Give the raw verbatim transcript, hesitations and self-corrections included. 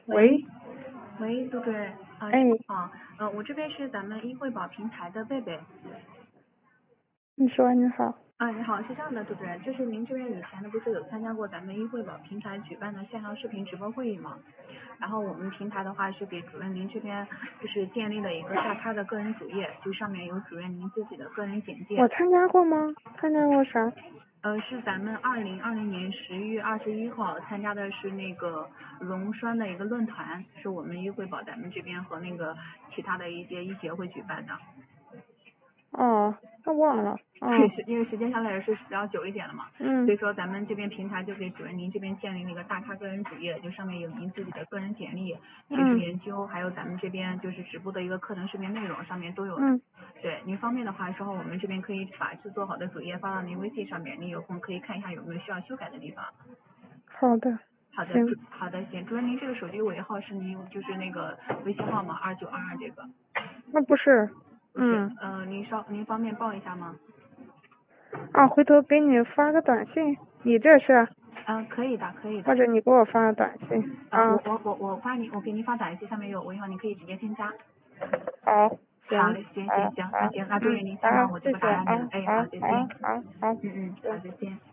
喂， 喂，喂，杜主任，啊， 哎， 好，呃，我这边是咱们医惠保平台的贝贝。 你说你好。 啊，你好，是这样的，杜主任，就是您这边以前呢不是有参加过咱们医惠保平台举办的线上视频直播会议吗？然后我们平台的话是给主任您这边就是建立了一个大咖的个人主页，就上面有主任您自己的个人简介。 我参加过吗？参加过啥？ 呃，是咱们二零二零年十一月二十一号参加的是那个溶栓的一个论坛，是我们医惠保咱们这边和那个其他的一些医协会举办的。 哦，那忘了。 对， 嗯是因为时间相对来说是比较久一点了嘛， 嗯所以说咱们这边平台就给主任您这边建立了一个大咖个人主页，就上面有您自己的个人简历、学术嗯研究，还有咱们这边就是直播的一个课程视频内容，上面都有的。 嗯， 对，您方便的话，之后我们这边可以把制作好的主页发到您微信上面，您有空可以看一下有没有需要修改的地方。 好的。 好的， 行。 主好的行，主任您这个手机尾号是您就是那个微信号码二九二二这个？ 那不是。 不是， 嗯。 呃，您稍您方便报一下吗？ 啊，回头给你发个短信，你这是？ 嗯，可以的，可以的。 或者你给我发个短信。 啊， 啊。 我我我我发你，我给您发短信，上面有我微信号，你可以直接添加。 好。行。 好嘞，行行好。 行，那好。 行，那祝嗯。 愿您下好， 忙，我就谢谢啊。 不打扰您了。哎， 好。 好，再见。 好。好。好。 嗯嗯，好，再见。